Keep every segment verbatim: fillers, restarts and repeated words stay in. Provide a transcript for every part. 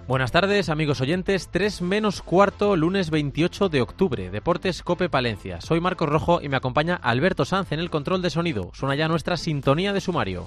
Buenas tardes, amigos oyentes. tres menos cuarto, lunes veintiocho de octubre. Deportes Cope Palencia. Soy Marcos Rojo y me acompaña Alberto Sanz en el control de sonido. Suena ya nuestra sintonía de sumario.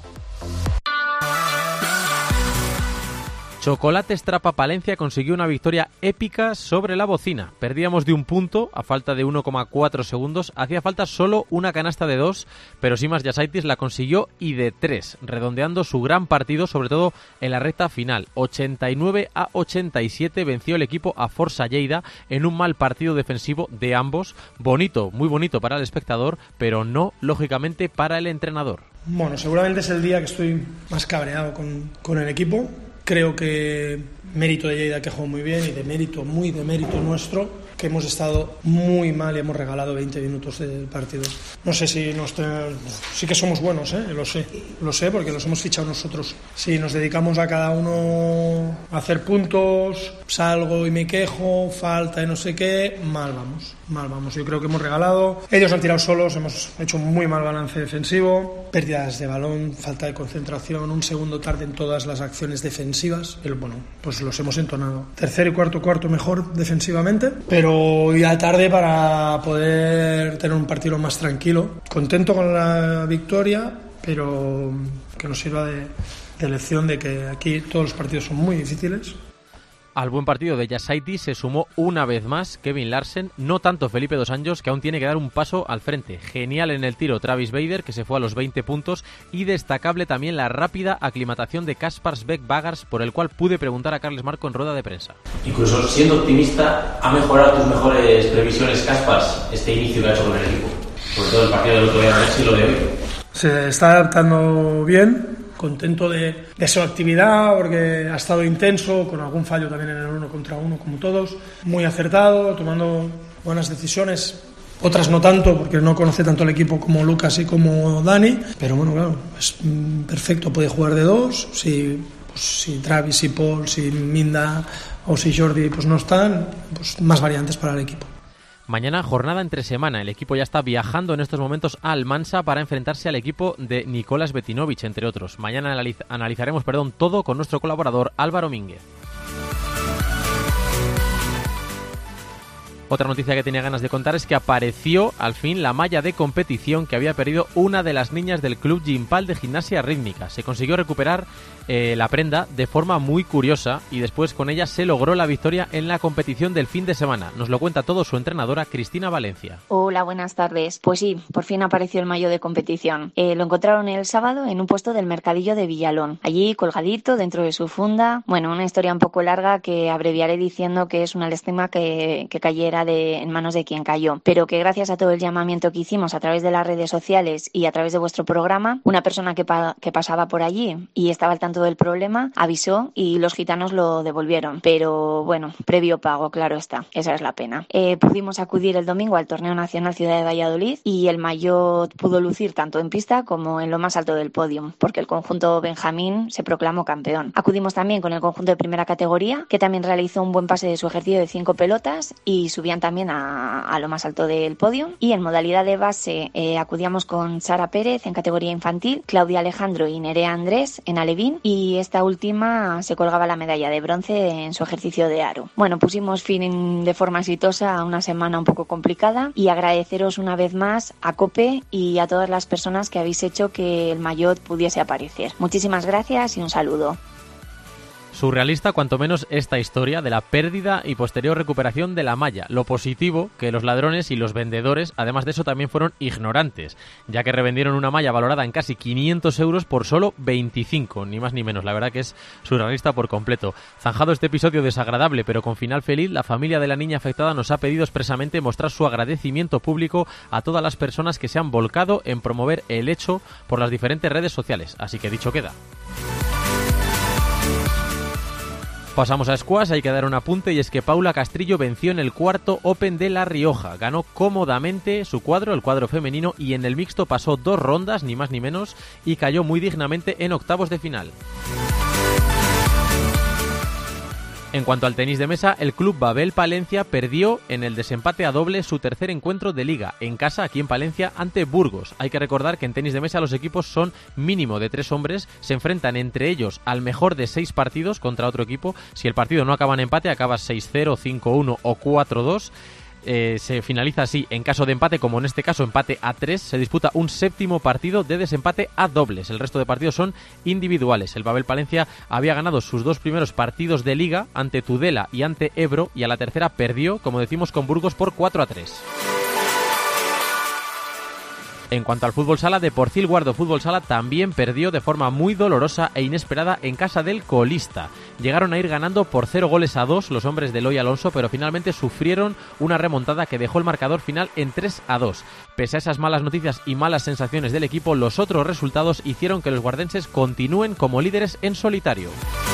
Chocolates Trapa Palencia consiguió una victoria épica sobre la Bocina. Perdíamos de un punto a falta de uno coma cuatro segundos. Hacía falta solo una canasta de dos, pero Simas Jasaitis la consiguió y de tres, redondeando su gran partido, sobre todo en la recta final. ochenta y nueve a ochenta y siete venció el equipo a Forza Lleida en un mal partido defensivo de ambos. Bonito, muy bonito para el espectador, pero no, lógicamente, para el entrenador. Bueno, seguramente es el día que estoy más cabreado con, con el equipo. Creo que mérito de Lleida, que jugó muy bien, y de mérito, muy de mérito nuestro, que hemos estado muy mal y hemos regalado veinte minutos del partido. No sé si nos ten... sí que somos buenos, ¿eh? lo sé, lo sé porque los hemos fichado nosotros. Si nos dedicamos a cada uno a hacer puntos, salgo y me quejo, falta y no sé qué, mal vamos, mal vamos. Yo creo que hemos regalado, ellos han tirado solos, hemos hecho un muy mal balance defensivo, pérdidas de balón, falta de concentración, un segundo tarde en todas las acciones defensivas, pero bueno, pues los hemos entonado. Tercero y cuarto cuarto mejor defensivamente, pero ya tarde para poder tener un partido más tranquilo. Contento con la victoria, pero que nos sirva de, de lección de que aquí todos los partidos son muy difíciles. Al buen partido de Jasaitis se sumó una vez más Kevin Larsen, no tanto Felipe Dos Anjos, que aún tiene que dar un paso al frente. Genial en el tiro Travis Bader, que se fue a los veinte puntos, y destacable también la rápida aclimatación de Kaspars Beck-Bagars, por el cual pude preguntar a Carles Marco en rueda de prensa. Incluso siendo optimista, ¿ha mejorado tus mejores previsiones Kaspars este inicio que ha hecho con el equipo? Sobre todo el partido del otro día y lo de hoy. Se está adaptando bien. Contento de, de su actividad porque ha estado intenso, con algún fallo también en el uno contra uno como todos, muy acertado, tomando buenas decisiones, otras no tanto porque no conoce tanto el equipo como Lucas y como Dani, pero bueno, claro, es perfecto, puede jugar de dos, si, pues, si Travis, si Paul, si Minda o si Jordi pues no están, pues más variantes para el equipo. Mañana jornada entre semana. El equipo ya está viajando en estos momentos a Almansa para enfrentarse al equipo de Nicolás Betinovic, entre otros. Mañana analiz- analizaremos perdón, todo con nuestro colaborador Álvaro Mínguez. Otra noticia que tenía ganas de contar es que apareció al fin la malla de competición que había perdido una de las niñas del club Gimpal de gimnasia rítmica. Se consiguió recuperar eh, la prenda de forma muy curiosa y después con ella se logró la victoria en la competición del fin de semana. Nos lo cuenta todo su entrenadora Cristina Valencia. Hola, buenas tardes. Pues sí, por fin apareció el maillot de competición. Eh, lo encontraron el sábado en un puesto del mercadillo de Villalón. Allí colgadito dentro de su funda. Bueno, una historia un poco larga que abreviaré diciendo que es una lástima que, que cayera De, en manos de quien cayó, pero que gracias a todo el llamamiento que hicimos a través de las redes sociales y a través de vuestro programa, una persona que, pa- que pasaba por allí y estaba al tanto del problema avisó y los gitanos lo devolvieron, pero bueno, previo pago, claro está, esa es la pena. Eh, pudimos acudir el domingo al Torneo Nacional Ciudad de Valladolid y el maillot pudo lucir tanto en pista como en lo más alto del podio, porque el conjunto Benjamín se proclamó campeón. Acudimos también con el conjunto de primera categoría, que también realizó un buen pase de su ejercicio de cinco pelotas y subían también a, a lo más alto del podio. Y en modalidad de base eh, acudíamos con Sara Pérez en categoría infantil, Claudia Alejandro y Nerea Andrés en alevín, y esta última se colgaba la medalla de bronce en su ejercicio de aro. Bueno, pusimos fin de forma exitosa a una semana un poco complicada y agradeceros una vez más a COPE y a todas las personas que habéis hecho que el maillot pudiese aparecer. Muchísimas gracias y un saludo. Surrealista cuanto menos esta historia de la pérdida y posterior recuperación de la malla. Lo positivo, que los ladrones y los vendedores, además de eso, también fueron ignorantes, ya que revendieron una malla valorada en casi quinientos euros por solo veinticinco, ni más ni menos. La verdad que es surrealista por completo. Zanjado este episodio desagradable pero con final feliz, la familia de la niña afectada nos ha pedido expresamente mostrar su agradecimiento público a todas las personas que se han volcado en promover el hecho por las diferentes redes sociales. Así que dicho queda. Pasamos a squash, hay que dar un apunte y es que Paula Castrillo venció en el cuarto Open de La Rioja. Ganó cómodamente su cuadro, el cuadro femenino, y en el mixto pasó dos rondas, ni más ni menos, y cayó muy dignamente en octavos de final. En cuanto al tenis de mesa, el club Babel Palencia perdió en el desempate a doble su tercer encuentro de liga, en casa, aquí en Palencia, ante Burgos. Hay que recordar que en tenis de mesa los equipos son mínimo de tres hombres, se enfrentan entre ellos al mejor de seis partidos contra otro equipo. Si el partido no acaba en empate, acaba seis cero, cinco uno o cuatro dos. Eh, se finaliza así. En caso de empate, como en este caso empate a tres, se disputa un séptimo partido de desempate a dobles. El resto de partidos son individuales. El Babel Palencia había ganado sus dos primeros partidos de liga ante Tudela y ante Ebro, y a la tercera perdió, como decimos, con Burgos por cuatro a tres. En cuanto al fútbol sala, Deporcil Guardo Fútbol Sala también perdió de forma muy dolorosa e inesperada en casa del colista. Llegaron a ir ganando por cero goles a dos los hombres de Eloy Alonso, pero finalmente sufrieron una remontada que dejó el marcador final en tres a dos. Pese a esas malas noticias y malas sensaciones del equipo, los otros resultados hicieron que los guardenses continúen como líderes en solitario.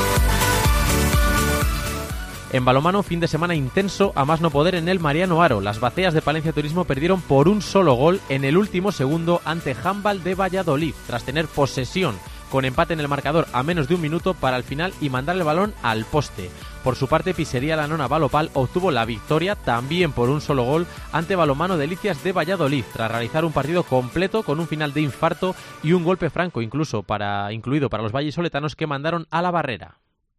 En balonmano, fin de semana intenso a más no poder en el Mariano Haro. Las Baceas de Palencia Turismo perdieron por un solo gol en el último segundo ante Handball de Valladolid, tras tener posesión con empate en el marcador a menos de un minuto para al final y mandar el balón al poste. Por su parte, Pizzería La Nona Balopal obtuvo la victoria también por un solo gol ante Balonmano Delicias de Valladolid, tras realizar un partido completo con un final de infarto y un golpe franco incluso para incluido para los vallisoletanos, que mandaron a la barrera.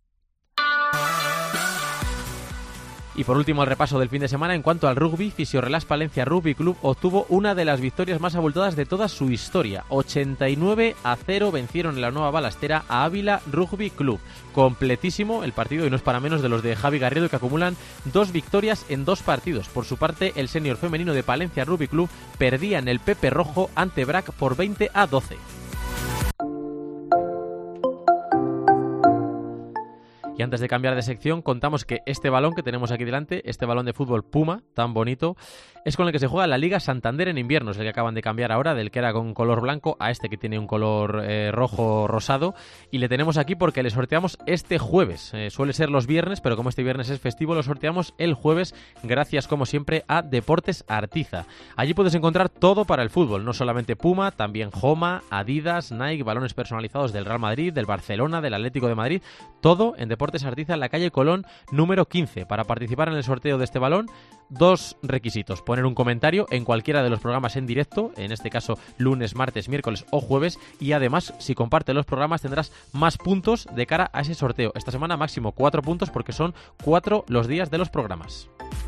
Y por último, el repaso del fin de semana. En cuanto al rugby, Fisiorrelas Palencia Rugby Club obtuvo una de las victorias más abultadas de toda su historia. ochenta y nueve a cero vencieron en la Nueva Balastera a Ávila Rugby Club. Completísimo el partido, y no es para menos, de los de Javi Garrido, que acumulan dos victorias en dos partidos. Por su parte, el senior femenino de Palencia Rugby Club perdía en el Pepe Rojo ante Brac por veinte a doce. Y antes de cambiar de sección, contamos que este balón que tenemos aquí delante, este balón de fútbol Puma, tan bonito, es con el que se juega la Liga Santander en invierno. Es el que acaban de cambiar ahora, del que era con color blanco a este que tiene un color eh, rojo rosado. Y le tenemos aquí porque le sorteamos este jueves. Eh, suele ser los viernes, pero como este viernes es festivo, lo sorteamos el jueves, gracias como siempre a Deportes Artiza. Allí puedes encontrar todo para el fútbol, no solamente Puma, también Joma, Adidas, Nike, balones personalizados del Real Madrid, del Barcelona, del Atlético de Madrid, todo en Deportes Artiza, en la calle Colón número quince. Para participar en el sorteo de este balón, dos requisitos: poner un comentario en cualquiera de los programas en directo, en este caso lunes, martes, miércoles o jueves, y además, si compartes los programas, tendrás más puntos de cara a ese sorteo. Esta semana máximo cuatro puntos, porque son cuatro los días de los programas.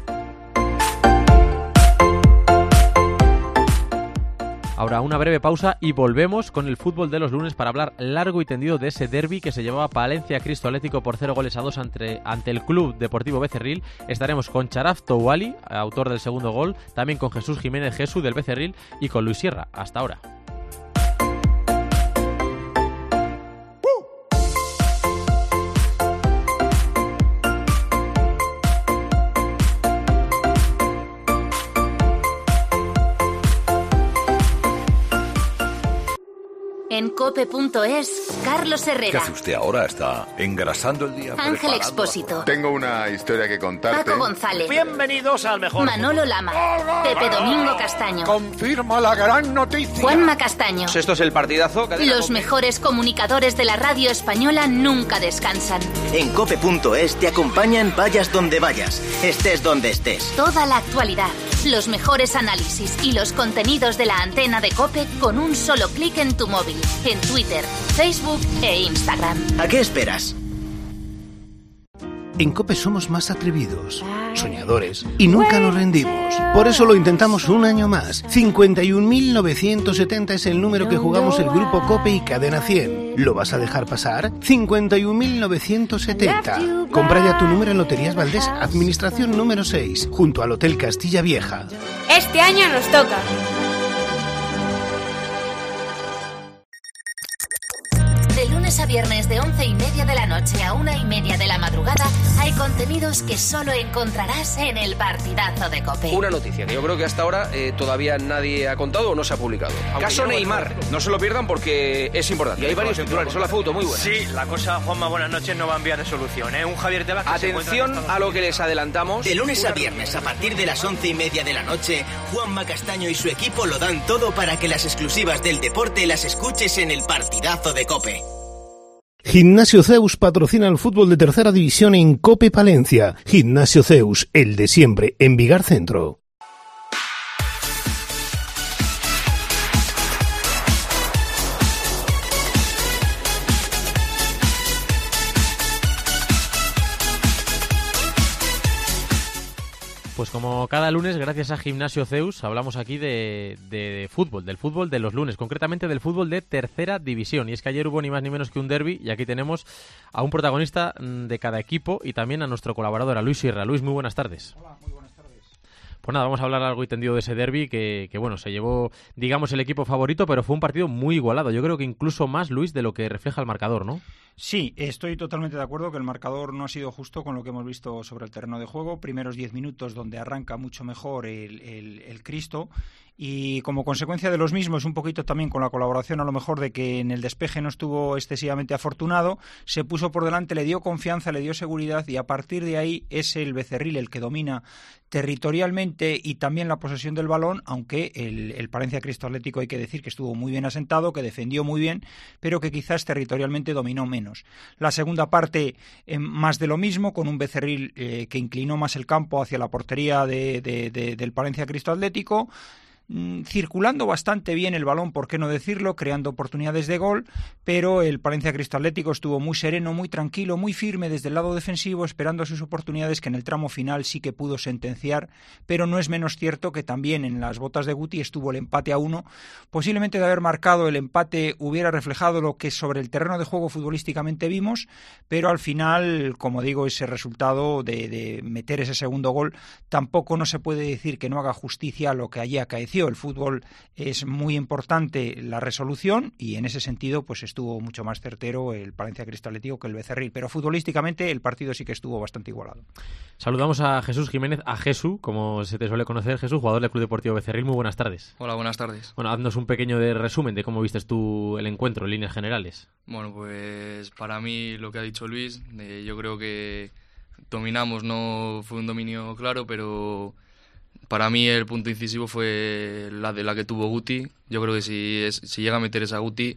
Ahora una breve pausa y volvemos con el fútbol de los lunes para hablar largo y tendido de ese derbi que se llevaba Palencia Cristo Atlético por cero goles a dos ante, ante el Club Deportivo Becerril. Estaremos con Charaf Touali, autor del segundo gol, también con Jesús Jiménez Jesús del Becerril y con Luis Sierra. Hasta ahora. En cope punto es, Carlos Herrera. ¿Qué hace usted ahora? ¿Está engrasando el día? Ángel Expósito. Tengo una historia que contarte. Paco González. Bienvenidos al mejor. Manolo Lama. Pepe Domingo Castaño. Confirma la gran noticia. Juanma Castaño. Esto es el partidazo. Los mejores comunicadores de la radio española nunca descansan. En cope punto es te acompañan vayas donde vayas, estés donde estés. Toda la actualidad, los mejores análisis y los contenidos de la antena de COPE con un solo clic en tu móvil. En Twitter, Facebook e Instagram. ¿A qué esperas? En COPE somos más atrevidos, soñadores y nunca nos rendimos. Por eso lo intentamos un año más. cincuenta y un mil novecientos setenta es el número que jugamos el Grupo COPE y Cadena cien. ¿Lo vas a dejar pasar? cincuenta y un mil novecientos setenta. Compra ya tu número en Loterías Valdés, Administración número seis, junto al Hotel Castilla Vieja. Este año nos toca. De lunes a viernes de once y media de la noche a una y media de la madrugada hay contenidos que solo encontrarás en el partidazo de COPE. Una noticia que yo creo que hasta ahora eh, todavía nadie ha contado o no se ha publicado. Aunque Caso Neymar, no se lo pierdan porque es importante. Y hay varios titulares, son la foto muy buena. Sí, la cosa, Juanma, buenas noches, no va a enviar de solución, ¿eh? Un Javier Tebas que Atención a lo que les adelantamos. De lunes a viernes, a partir de las once y media de la noche, Juanma Castaño y su equipo lo dan todo para que las exclusivas del deporte las escuches en el partidazo de COPE. Gimnasio Zeus patrocina el fútbol de tercera división en COPE Palencia. Gimnasio Zeus, el de siempre, en Vigar Centro. Pues como cada lunes, gracias a Gimnasio Zeus, hablamos aquí de, de, de fútbol, del fútbol de los lunes, concretamente del fútbol de tercera división. Y es que ayer hubo ni más ni menos que un derbi y aquí tenemos a un protagonista de cada equipo y también a nuestro colaborador, a Luis Sierra. Luis, muy buenas tardes. Hola, muy buenas tardes. Pues nada, vamos a hablar largo y tendido de ese derbi que, que, bueno, se llevó, digamos, el equipo favorito, pero fue un partido muy igualado. Yo creo que incluso más, Luis, de lo que refleja el marcador, ¿no? Sí, estoy totalmente de acuerdo que el marcador no ha sido justo con lo que hemos visto sobre el terreno de juego. Primeros diez minutos donde arranca mucho mejor el, el, el Cristo y como consecuencia de los mismos, un poquito también con la colaboración a lo mejor de que en el despeje no estuvo excesivamente afortunado, se puso por delante, le dio confianza, le dio seguridad y a partir de ahí es el Becerril el que domina territorialmente y también la posesión del balón, aunque el, el Palencia Cristo Atlético hay que decir que estuvo muy bien asentado, que defendió muy bien, pero que quizás territorialmente dominó menos. La segunda parte eh, más de lo mismo, con un Becerril eh, que inclinó más el campo hacia la portería de, de, de, del Palencia Cristo Atlético, circulando bastante bien el balón, por qué no decirlo, creando oportunidades de gol, pero el Palencia Cristo Atlético estuvo muy sereno, muy tranquilo, muy firme desde el lado defensivo, esperando sus oportunidades que en el tramo final sí que pudo sentenciar, pero no es menos cierto que también en las botas de Guti estuvo el empate a uno. Posiblemente de haber marcado el empate hubiera reflejado lo que sobre el terreno de juego futbolísticamente vimos, pero al final, como digo, ese resultado de, de meter ese segundo gol, tampoco no se puede decir que no haga justicia a lo que allí acaeció. El fútbol es muy importante la resolución y en ese sentido pues estuvo mucho más certero el Palencia Cristo Atlético que el Becerril, pero futbolísticamente el partido sí que estuvo bastante igualado. Saludamos a Jesús Jiménez, a Jesús, como se te suele conocer, Jesús, jugador del Club Deportivo Becerril. Muy buenas tardes. Hola, buenas tardes. Bueno, haznos un pequeño de resumen de cómo vistes tú el encuentro en líneas generales. Bueno, pues para mí lo que ha dicho Luis, eh, yo creo que dominamos, no fue un dominio claro, pero para mí el punto incisivo fue la de la que tuvo Guti. Yo creo que si, es, si llega a meter esa Guti,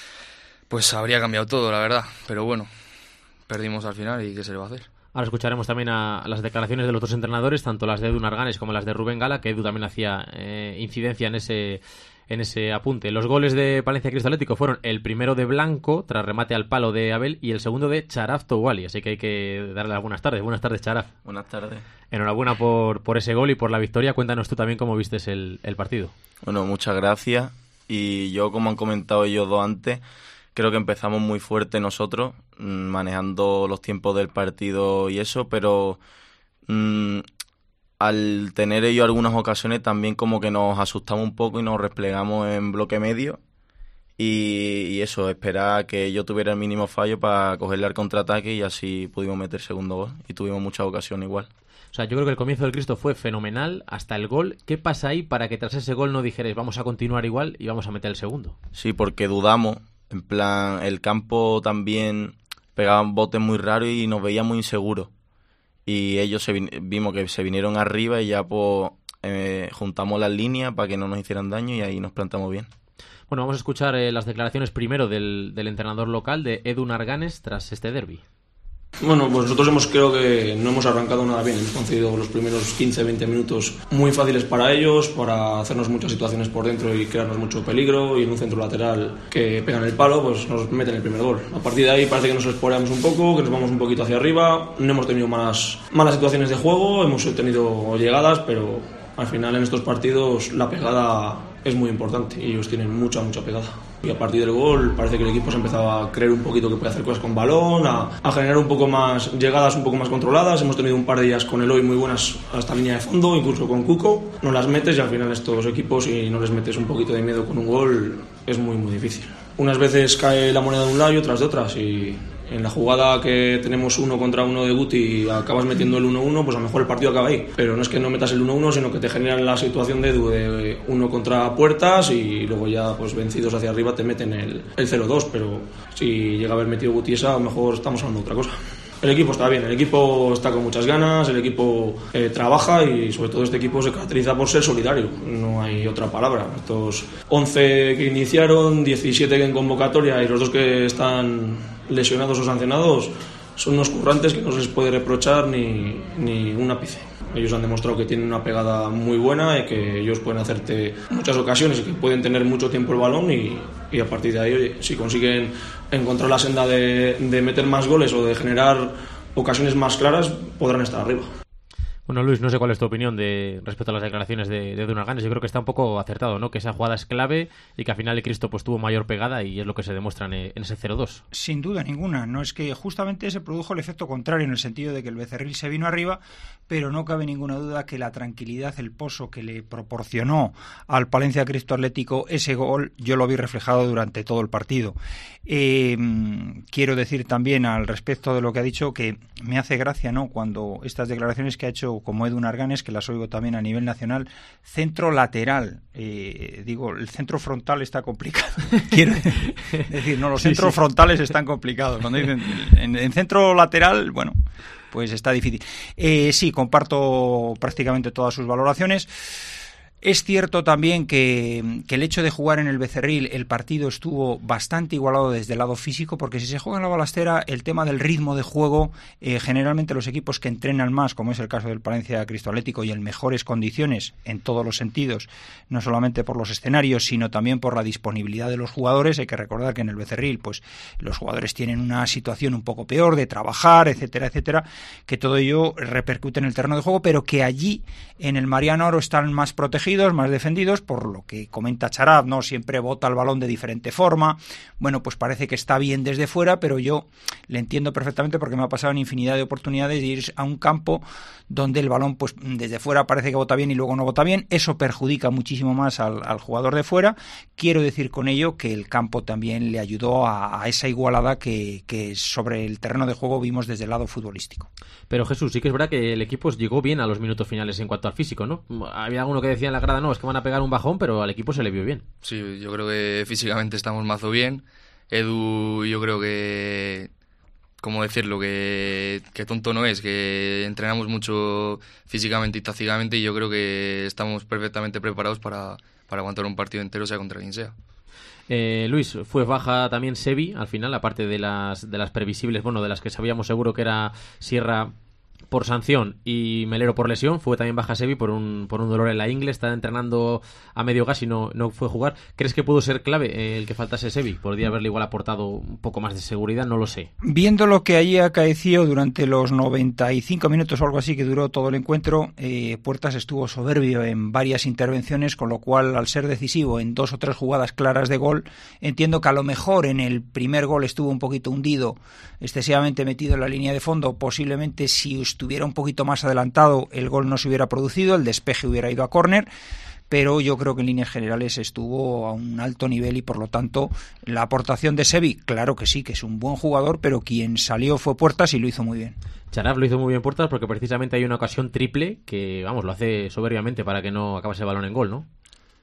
pues habría cambiado todo, la verdad. Pero bueno, perdimos al final y ¿qué se le va a hacer? Ahora escucharemos también a las declaraciones de los otros entrenadores, tanto las de Edu Narganes como las de Rubén Gala, que Edu también hacía eh, incidencia en ese, en ese apunte. Los goles de Palencia Cristo Atlético fueron el primero de Blanco, tras remate al palo de Abel, y el segundo de Charaf Touali, así que hay que darle las buenas tardes. Buenas tardes, Charaf. Buenas tardes. Enhorabuena por, por ese gol y por la victoria. Cuéntanos tú también cómo vistes el, el partido. Bueno, muchas gracias. Y yo, como han comentado ellos dos antes, creo que empezamos muy fuerte nosotros, manejando los tiempos del partido y eso, pero mmm, al tener ellos algunas ocasiones también como que nos asustamos un poco y nos replegamos en bloque medio y, y eso, esperar que yo tuviera el mínimo fallo para cogerle al contraataque y así pudimos meter segundo gol y tuvimos muchas ocasiones igual. O sea, yo creo que el comienzo del Cristo fue fenomenal hasta el gol. ¿Qué pasa ahí para que tras ese gol no dijerais vamos a continuar igual y vamos a meter el segundo? Sí, porque dudamos. En plan, el campo también pegaban botes muy raros y nos veía muy inseguros. Y ellos se vin- vimos que se vinieron arriba y ya pues eh, juntamos las líneas para que no nos hicieran daño y ahí nos plantamos bien. Bueno, vamos a escuchar eh, las declaraciones primero del, del entrenador local, de Edu Narganes, tras este derbi. Bueno, pues nosotros hemos, creo que no hemos arrancado nada bien. Hemos concedido los primeros quince a veinte minutos muy fáciles para ellos, para hacernos muchas situaciones por dentro y crearnos mucho peligro, y en un centro lateral que pegan el palo, pues nos meten el primer gol. A partir de ahí parece que nos esporeamos un poco, que nos vamos un poquito hacia arriba. No hemos tenido malas, malas situaciones de juego, hemos tenido llegadas, pero al final en estos partidos la pegada es muy importante y ellos tienen mucha, mucha pegada. Y a partir del gol parece que el equipo se empezaba a creer un poquito que puede hacer cosas con balón, a, a generar un poco más llegadas un poco más controladas. Hemos tenido un par de ellas con Eloy muy buenas hasta línea de fondo, incluso con Cuco. No las metes y al final estos equipos, si no les metes un poquito de miedo con un gol, es muy muy difícil. Unas veces cae la moneda de un lado y otras de otras, y en la jugada que tenemos uno contra uno de Guti y acabas metiendo el uno uno, pues a lo mejor el partido acaba ahí. Pero no es que no metas el uno uno, sino que te generan la situación de Edu de uno contra puertas y luego ya pues vencidos hacia arriba te meten el, el cero dos. Pero si llega a haber metido Guti esa, a lo mejor estamos hablando de otra cosa. El equipo está bien, el equipo está con muchas ganas, el equipo eh, trabaja y sobre todo este equipo se caracteriza por ser solidario, no hay otra palabra. Estos once que iniciaron, diecisiete en convocatoria y los dos que están lesionados o sancionados, son unos currantes que no se les puede reprochar ni, ni un ápice. Ellos han demostrado que tienen una pegada muy buena y que ellos pueden hacerte muchas ocasiones y que pueden tener mucho tiempo el balón y, y a partir de ahí, oye, si consiguen encontrar la senda de, de meter más goles o de generar ocasiones más claras, podrán estar arriba. Bueno, Luis, no sé cuál es tu opinión de respecto a las declaraciones de, de Dunaganes. Yo creo que está un poco acertado, ¿no? Que esa jugada es clave y que al final el Cristo pues tuvo mayor pegada y es lo que se demuestra en, en ese cero dos. Sin duda ninguna. No es que justamente se produjo el efecto contrario en el sentido de que el Becerril se vino arriba, pero no cabe ninguna duda que la tranquilidad, el pozo que le proporcionó al Palencia Cristo Atlético ese gol, yo lo vi reflejado durante todo el partido. Eh, quiero decir también al respecto de lo que ha dicho que me hace gracia, ¿no? Cuando estas declaraciones que ha hecho como Edu Narganes, que las oigo también a nivel nacional, centro lateral, eh, digo, el centro frontal está complicado. Quiero decir, no, los sí, centros sí. frontales están complicados. Cuando dicen en, en centro lateral, bueno, pues está difícil. Eh, sí, comparto prácticamente todas sus valoraciones. Es cierto también que, que el hecho de jugar en el Becerril, el partido estuvo bastante igualado desde el lado físico, porque si se juega en la Balastera, el tema del ritmo de juego, eh, generalmente los equipos que entrenan más, como es el caso del Palencia Cristo Atlético, y en mejores condiciones en todos los sentidos, no solamente por los escenarios, sino también por la disponibilidad de los jugadores. Hay que recordar que en el Becerril, pues los jugadores tienen una situación un poco peor de trabajar, etcétera, etcétera, que todo ello repercute en el terreno de juego, pero que allí, en el Mariano Aro, están más protegidos, más defendidos, por lo que comenta Charab, ¿no? Siempre bota el balón de diferente forma. Bueno, pues parece que está bien desde fuera, pero yo le entiendo perfectamente porque me ha pasado en infinidad de oportunidades de ir a un campo donde el balón, pues desde fuera parece que bota bien y luego no bota bien. Eso perjudica muchísimo más al, al jugador de fuera. Quiero decir con ello que el campo también le ayudó a, a esa igualada que, que sobre el terreno de juego vimos desde el lado futbolístico. Pero Jesús, sí que es verdad que el equipo llegó bien a los minutos finales en cuanto al físico, ¿no? Había alguno que decía en la grada, no, es que van a pegar un bajón, pero al equipo se le vio bien. Sí, yo creo que físicamente estamos mazo bien. Edu, yo creo que, ¿cómo decirlo? Que, que tonto no es, que entrenamos mucho físicamente y tácticamente y yo creo que estamos perfectamente preparados para, para aguantar un partido entero, sea contra quien sea. Eh, Luis, fue baja también Sevi al final, aparte de las de las previsibles, bueno, de las que sabíamos seguro que era Sierra por sanción y Melero por lesión. Fue también baja Sevi por un por un dolor en la ingle, está entrenando a medio gas y no, no fue a jugar. ¿Crees que pudo ser clave eh, el que faltase Sevi? Podría haberle igual aportado un poco más de seguridad, no lo sé. Viendo lo que allí acaeció durante los noventa y cinco minutos o algo así que duró todo el encuentro, eh, Puertas estuvo soberbio en varias intervenciones, con lo cual al ser decisivo en dos o tres jugadas claras de gol, entiendo que a lo mejor en el primer gol estuvo un poquito hundido, excesivamente metido en la línea de fondo. Posiblemente si estuviera un poquito más adelantado el gol no se hubiera producido, el despeje hubiera ido a córner, pero yo creo que en líneas generales estuvo a un alto nivel y por lo tanto la aportación de Sevi, claro que sí, que es un buen jugador, pero quien salió fue Puertas y lo hizo muy bien. Charab lo hizo muy bien Puertas porque precisamente hay una ocasión triple que, vamos, lo hace soberbiamente para que no acabase el balón en gol, ¿no?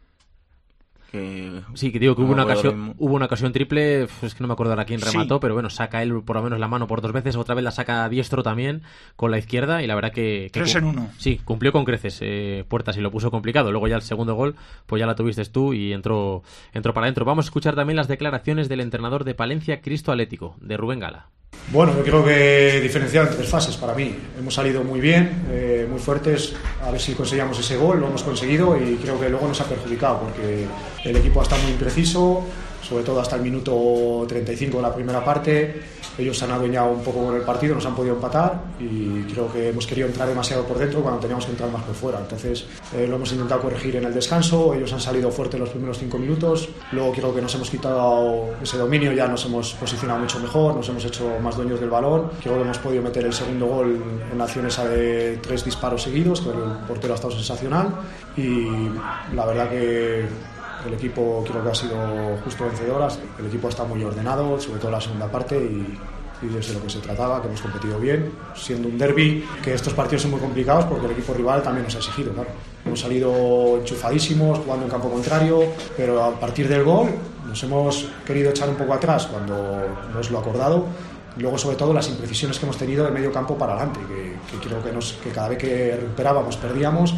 Que... Sí, que digo que hubo una ocasión hubo una ocasión triple, es que no me acuerdo ahora quién remató, sí. Pero bueno, saca él por lo menos la mano por dos veces, otra vez la saca a diestro también con la izquierda y la verdad que... que Tres en uno. Sí, cumplió con creces eh, Puertas y lo puso complicado. Luego ya el segundo gol, pues ya la tuviste tú y entró, entró para adentro. Vamos a escuchar también las declaraciones del entrenador de Palencia Cristo Atlético, de Rubén Gala. Bueno, yo creo que diferenciar en tres fases para mí. Hemos salido muy bien, eh, muy fuertes, a ver si conseguíamos ese gol, lo hemos conseguido y creo que luego nos ha perjudicado porque el equipo está muy impreciso, sobre todo hasta el minuto treinta y cinco de la primera parte. Ellos se han adueñado un poco con el partido, nos han podido empatar y creo que hemos querido entrar demasiado por dentro cuando teníamos que entrar más por fuera. Entonces eh, lo hemos intentado corregir en el descanso, ellos han salido fuertes los primeros cinco minutos, luego creo que nos hemos quitado ese dominio, ya nos hemos posicionado mucho mejor, nos hemos hecho más dueños del balón, creo que hemos podido meter el segundo gol en la acción esa de tres disparos seguidos, que el portero ha estado sensacional y la verdad que el equipo creo que ha sido justo vencedor, el equipo está muy ordenado, sobre todo en la segunda parte y, y es de lo que se trataba, que hemos competido bien, siendo un derbi, que estos partidos son muy complicados porque el equipo rival también nos ha exigido, claro. Hemos salido enchufadísimos, jugando en campo contrario, pero a partir del gol nos hemos querido echar un poco atrás cuando no es lo acordado. Y luego, sobre todo, las imprecisiones que hemos tenido de medio campo para adelante, que, que creo que, nos, que cada vez que recuperábamos perdíamos.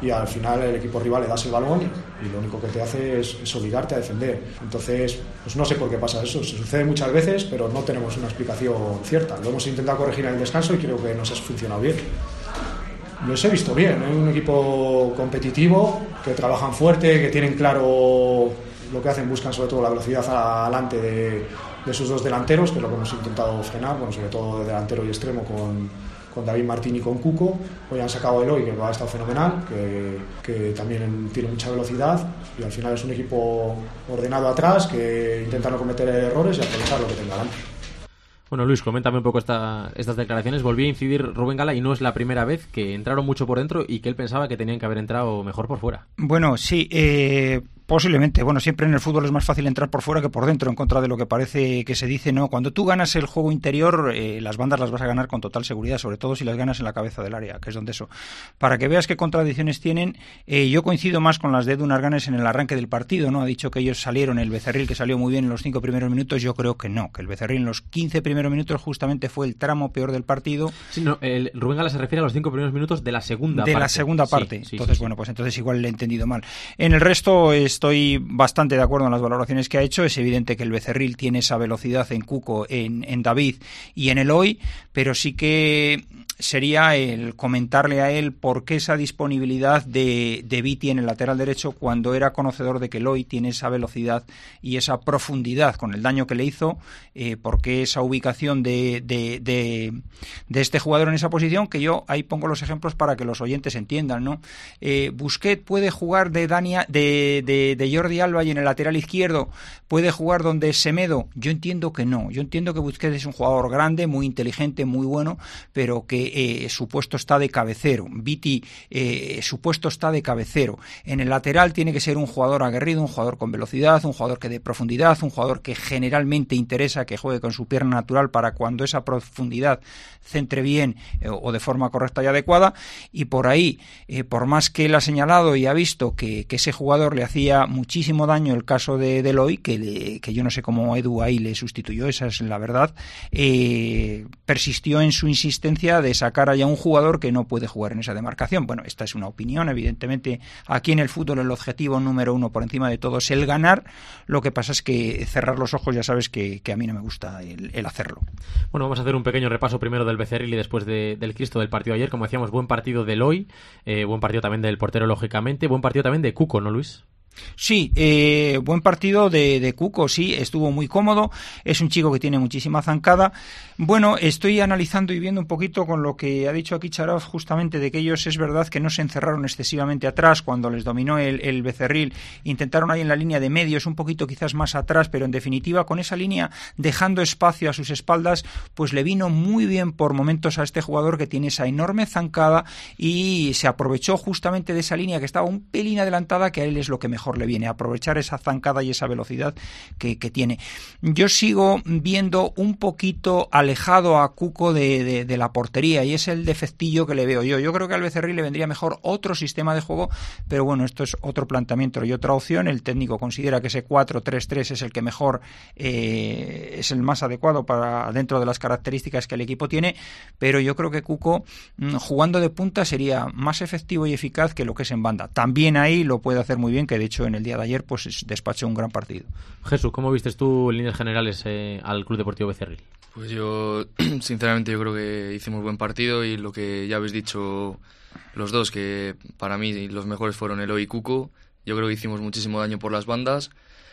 y al final el equipo rival le das el balón y lo único que te hace es, es obligarte a defender. Entonces, pues no sé por qué pasa eso, se sucede muchas veces, pero no tenemos una explicación cierta. Lo hemos intentado corregir en el descanso y creo que nos ha funcionado bien. Los he visto bien, es un equipo competitivo, que trabajan fuerte, que tienen claro lo que hacen, buscan sobre todo la velocidad adelante de, de sus dos delanteros, que es lo que hemos intentado frenar, bueno, sobre todo de delantero y extremo con, con David Martín y con Cuco. Hoy han sacado a Eloy, que ha estado fenomenal, que, que también tiene mucha velocidad, y al final es un equipo ordenado atrás, que intenta no cometer errores y aprovechar lo que tenga delante. Bueno, Luis, coméntame un poco esta, estas declaraciones. Volvió a incidir Rubén Gala y no es la primera vez que entraron mucho por dentro y que él pensaba que tenían que haber entrado mejor por fuera. Bueno, sí, eh, posiblemente. Bueno, siempre en el fútbol es más fácil entrar por fuera que por dentro, en contra de lo que parece que se dice, ¿no? Cuando tú ganas el juego interior, eh, las bandas las vas a ganar con total seguridad, sobre todo si las ganas en la cabeza del área, que es donde eso. Para que veas qué contradicciones tienen, eh, yo coincido más con las de Edu Narganes en el arranque del partido, ¿no? Ha dicho que ellos salieron, el Becerril que salió muy bien en los cinco primeros minutos, yo creo que no, que el Becerril en los quince primeros minutos justamente fue el tramo peor del partido. Sí, no, el Rubén Gala se refiere a los cinco primeros minutos de la segunda de parte. De la segunda parte. Sí, sí, entonces, sí, sí. bueno, pues entonces igual le he entendido mal. En el resto estoy bastante de acuerdo en las valoraciones que ha hecho. Es evidente que el Becerril tiene esa velocidad en Cuco, en, en David y en Eloy, pero sí que sería el comentarle a él por qué esa disponibilidad de, de Viti en el lateral derecho cuando era conocedor de que Eloy tiene esa velocidad y esa profundidad con el daño que le hizo, eh, por qué esa ubicación de, de, de, de este jugador en esa posición, que yo ahí pongo los ejemplos para que los oyentes entiendan, ¿no? Eh, Busquets puede jugar de, Dania, de, de, de Jordi Alba y en el lateral izquierdo puede jugar donde Semedo. Yo entiendo que no, yo entiendo que Busquets es un jugador grande, muy inteligente, muy bueno, pero que Eh, su puesto está de cabecero. Viti, eh, su puesto está de cabecero. En el lateral tiene que ser un jugador aguerrido, un jugador con velocidad, un jugador que dé profundidad, un jugador que generalmente interesa que juegue con su pierna natural para cuando esa profundidad centre bien eh, o de forma correcta y adecuada. Y por ahí, eh, por más que él ha señalado y ha visto que, que ese jugador le hacía muchísimo daño, el caso de Eloy, que, le, que yo no sé cómo Edu ahí le sustituyó, esa es la verdad, eh, persistió en su insistencia de sacar allá un jugador que no puede jugar en esa demarcación. Bueno, esta es una opinión, evidentemente aquí en el fútbol el objetivo número uno por encima de todo es el ganar. Lo que pasa es que cerrar los ojos ya sabes que, que a mí no me gusta el, el hacerlo. Bueno, vamos a hacer un pequeño repaso primero del Becerril y después de, del Cristo del partido de ayer. Como decíamos, buen partido de Eloy, eh, buen partido también del portero lógicamente, buen partido también de Cuco, ¿no, Luis? Sí, eh, buen partido de, de Cuco, sí, estuvo muy cómodo, es un chico que tiene muchísima zancada. Bueno, estoy analizando y viendo un poquito con lo que ha dicho aquí Charov justamente de que ellos es verdad que no se encerraron excesivamente atrás cuando les dominó el, el Becerril, intentaron ahí en la línea de medios un poquito quizás más atrás, pero en definitiva con esa línea dejando espacio a sus espaldas, pues le vino muy bien por momentos a este jugador que tiene esa enorme zancada y se aprovechó justamente de esa línea que estaba un pelín adelantada, que a él es lo que mejor le viene, aprovechar esa zancada y esa velocidad que, que tiene. Yo sigo viendo un poquito alejado a Cuco de, de, de la portería y es el defectillo que le veo yo. Yo creo que al Becerril le vendría mejor otro sistema de juego, pero bueno, esto es otro planteamiento y otra opción. El técnico considera que ese cuatro tres tres es el que mejor eh, es el más adecuado para dentro de las características que el equipo tiene, pero yo creo que Cuco jugando de punta sería más efectivo y eficaz que lo que es en banda. También ahí lo puede hacer muy bien, que de hecho en el día de ayer pues despachó un gran partido. Jesús, ¿cómo vistes tú en líneas generales eh, al Club Deportivo Becerril? Pues yo, sinceramente, yo creo que hicimos buen partido y lo que ya habéis dicho los dos, que para mí los mejores fueron Eloy y Cuco. Yo creo que hicimos muchísimo daño por las bandas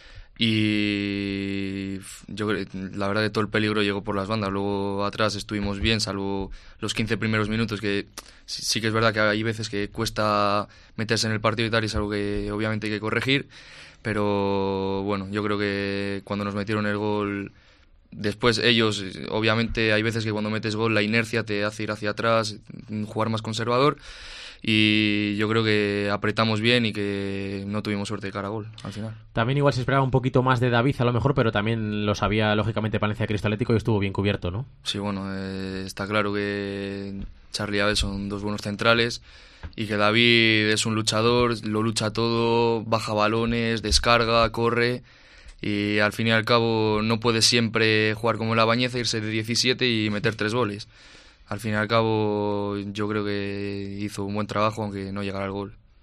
y yo creo, la verdad que todo el peligro llegó por las bandas. Luego atrás estuvimos bien, salvo los quince primeros minutos, que sí, sí que es verdad que hay veces que cuesta meterse en el partido y tal, y es algo que obviamente hay que corregir, pero bueno, yo creo que cuando nos metieron el gol, después ellos, obviamente hay veces que cuando metes gol la inercia te hace ir hacia atrás, jugar más conservador, y yo creo que apretamos bien y que no tuvimos suerte de cara a gol al final. También igual se esperaba un poquito más de David a lo mejor, pero también lo sabía lógicamente Palencia Cristo Atlético y estuvo bien cubierto, ¿no? Sí, bueno, eh, está claro que Charly y Abel son dos buenos centrales y que David es un luchador, lo lucha todo, baja balones, descarga, corre, y al fin y al cabo no puede siempre jugar como la Bañeza, irse de diecisiete y meter tres goles. Al fin y al cabo yo creo que hizo un buen trabajo aunque no llegara al gol.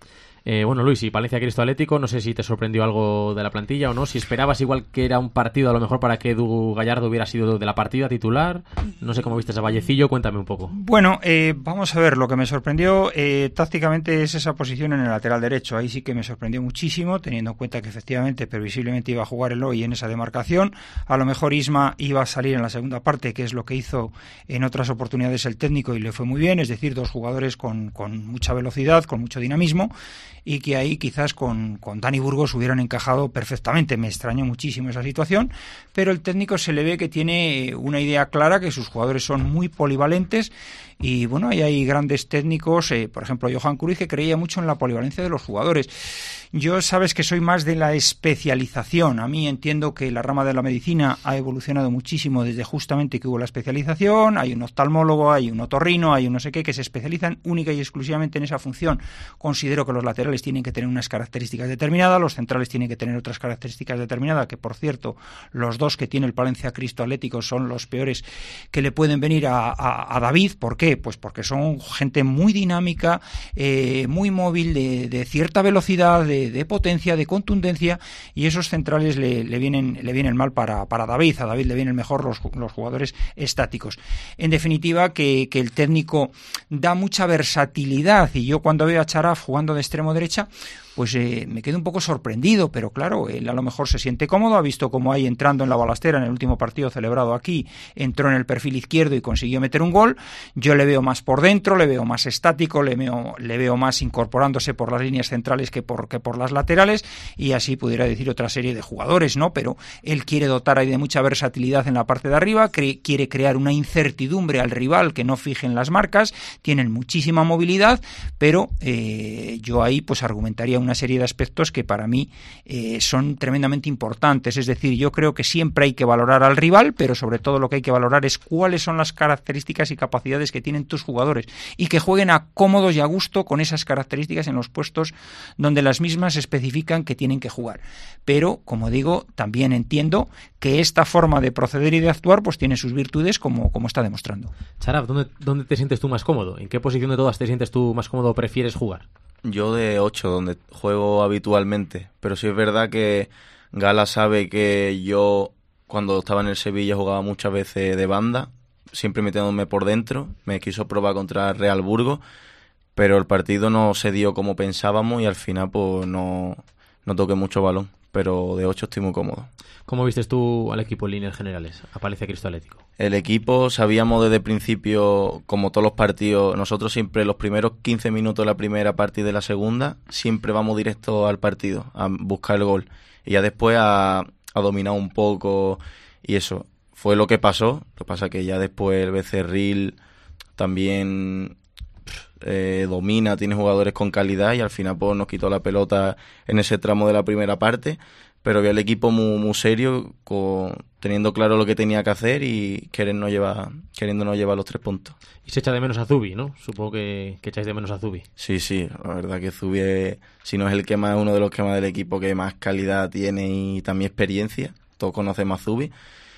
Eh, bueno, Luis, y Palencia Cristo Atlético, no sé si te sorprendió algo de la plantilla o no, si esperabas igual que era un partido a lo mejor para que Edu Gallardo hubiera sido de la partida titular, no sé cómo viste a Vallecillo, cuéntame un poco. Bueno, eh, vamos a ver, lo que me sorprendió eh, tácticamente es esa posición en el lateral derecho, ahí sí que me sorprendió muchísimo, teniendo en cuenta que efectivamente, previsiblemente iba a jugar el hoy en esa demarcación, a lo mejor Isma iba a salir en la segunda parte, que es lo que hizo en otras oportunidades el técnico y le fue muy bien, es decir, dos jugadores con, con mucha velocidad, con mucho dinamismo, y que ahí quizás con, con Dani Burgos hubieran encajado perfectamente. Me extrañó muchísimo esa situación, pero el técnico se le ve que tiene una idea clara, que sus jugadores son muy polivalentes, y bueno, ahí hay grandes técnicos, eh, por ejemplo Johan Cruyff, que creía mucho en la polivalencia de los jugadores. Yo sabes que soy más de la especialización. A mí entiendo que la rama de la medicina ha evolucionado muchísimo desde justamente que hubo la especialización. Hay un oftalmólogo, hay un otorrino, hay un no sé qué, que se especializan única y exclusivamente en esa función. Considero que los laterales tienen que tener unas características determinadas, los centrales tienen que tener otras características determinadas, que por cierto, los dos que tiene el Palencia Cristo Atlético son los peores que le pueden venir a, a, a David. ¿Por qué? Pues porque son gente muy dinámica, eh, muy móvil, de, de cierta velocidad, de de potencia, de contundencia, y esos centrales le, le vienen le vienen mal para, para David. A David le vienen mejor los, los jugadores estáticos. En definitiva, que, que el técnico da mucha versatilidad, y yo cuando veo a Charaf jugando de extremo derecha, pues eh, me quedo un poco sorprendido, pero claro, él a lo mejor se siente cómodo, ha visto cómo ahí entrando en la balastera en el último partido celebrado aquí, entró en el perfil izquierdo y consiguió meter un gol. Yo le veo más por dentro, le veo más estático, le veo, le veo más incorporándose por las líneas centrales que por, que por las laterales, y así pudiera decir otra serie de jugadores, ¿no? Pero él quiere dotar ahí de mucha versatilidad en la parte de arriba, cre- quiere crear una incertidumbre al rival que no fijen las marcas, tienen muchísima movilidad, pero eh, yo ahí pues argumentaría una serie de aspectos que para mí eh, son tremendamente importantes. Es decir, yo creo que siempre hay que valorar al rival, pero sobre todo lo que hay que valorar es cuáles son las características y capacidades que tienen tus jugadores, y que jueguen a cómodos y a gusto con esas características en los puestos donde las mismas especifican que tienen que jugar. Pero, como digo, también entiendo que esta forma de proceder y de actuar pues tiene sus virtudes, como, como está demostrando. Charaf, ¿dónde, ¿dónde te sientes tú más cómodo? ¿En qué posición de todas te sientes tú más cómodo o prefieres jugar? Yo de ocho, donde juego habitualmente, pero sí es verdad que Gala sabe que yo cuando estaba en el Sevilla jugaba muchas veces de banda, siempre metiéndome por dentro. Me quiso probar contra Real Burgos, pero el partido no se dio como pensábamos y al final pues no, no toqué mucho balón, pero de ocho estoy muy cómodo. ¿Cómo vistes tú al equipo en líneas generales, a Palencia Cristo Atlético? El equipo, sabíamos desde el principio, como todos los partidos, nosotros siempre los primeros quince minutos de la primera parte y de la segunda, siempre vamos directo al partido, a buscar el gol. Y ya después a, a dominar un poco, y eso fue lo que pasó. Lo que pasa que ya después el Becerril también eh, domina, tiene jugadores con calidad, y al final pues nos quitó la pelota en ese tramo de la primera parte. Pero vio el equipo muy, muy serio, con, teniendo claro lo que tenía que hacer y queriéndonos llevar, queriéndonos llevar los tres puntos. Y se echa de menos a Zubi, ¿no? Supongo que, que echáis de menos a Zubi. Sí, sí, la verdad que Zubi, es, si no es el que más, uno de los que más del equipo que más calidad tiene y también experiencia. Todos conocemos a Zubi.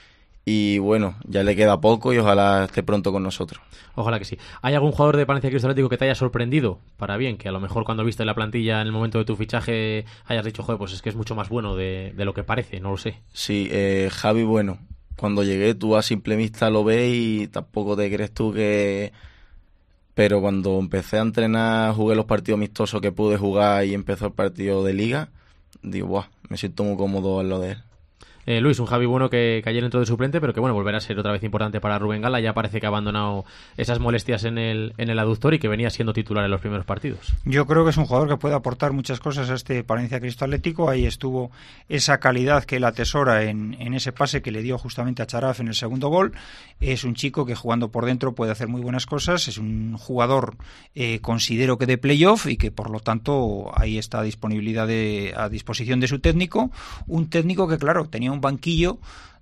Y bueno, ya le queda poco y ojalá esté pronto con nosotros. Ojalá que sí. ¿Hay algún jugador de Palencia Cristo Atlético que te haya sorprendido para bien? Que a lo mejor cuando viste la plantilla en el momento de tu fichaje hayas dicho, joder, pues es que es mucho más bueno de, de lo que parece, no lo sé. Sí, eh, Javi, bueno, cuando llegué tú a simple vista lo ves y tampoco te crees tú que... Pero cuando empecé a entrenar, jugué los partidos amistosos que pude jugar y empezó el partido de liga, digo, buah, me siento muy cómodo al lado de él. Eh, Luis, un Javi bueno que, que ayer entró de suplente, pero que bueno, volverá a ser otra vez importante para Rubén Gala. Ya parece que ha abandonado esas molestias en el, en el aductor y que venía siendo titular en los primeros partidos. Yo creo que es un jugador que puede aportar muchas cosas a este Palencia Cristo Atlético. Ahí estuvo esa calidad que él atesora en, en ese pase que le dio justamente a Charaf en el segundo gol. Es un chico que jugando por dentro puede hacer muy buenas cosas. Es un jugador, eh, considero que de playoff, y que por lo tanto ahí está a disponibilidad de, a disposición de su técnico. Un técnico que claro, tenía un banquillo